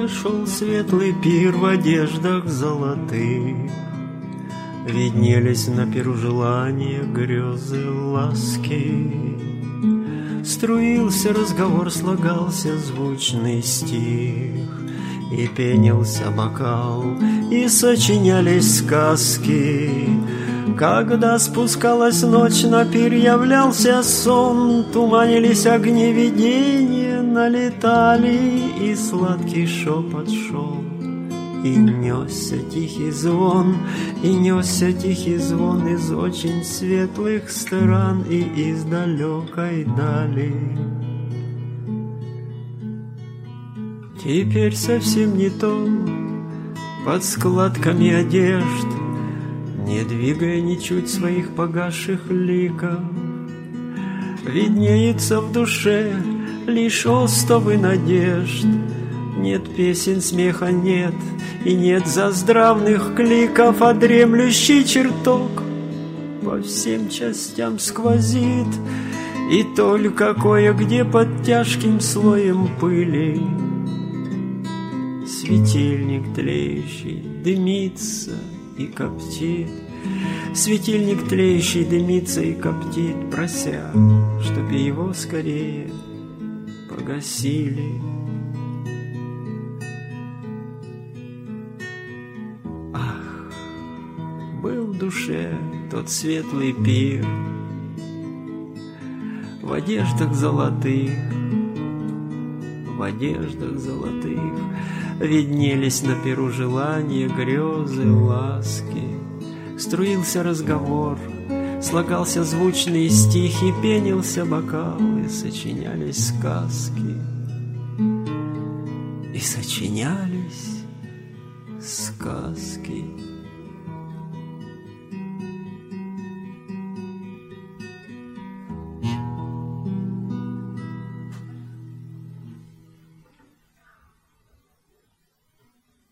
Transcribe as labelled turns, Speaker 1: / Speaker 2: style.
Speaker 1: шел светлый пир в одеждах золотых. Виднелись на пиру желания, грезы, ласки. Струился разговор, слагался звучный стих, и пенился бокал, и сочинялись сказки. Когда спускалась ночь, на пир являлся сон, туманились огни видения, налетали, и сладкий шепот шел. И несся тихий звон, и несся тихий звон из очень светлых стран и из далекой дали. Теперь совсем не то, под складками одежд, не двигая ничуть своих погасших ликов, виднеется в душе лишь остовы надежд. Нет песен, смеха нет, и нет заздравных кликов, а дремлющий чертог по всем частям сквозит, и только кое-где под тяжким слоем пыли светильник тлеющий дымится и коптит. Светильник тлеющий дымится и коптит, прося, чтоб его скорее погасили. Ах, был в душе тот светлый пир в одеждах золотых, в одеждах золотых. Виднелись на пиру желания, грезы, ласки. Струился разговор, слагался звучные стихи, пенился бокал, и сочинялись сказки. И сочинялись сказки.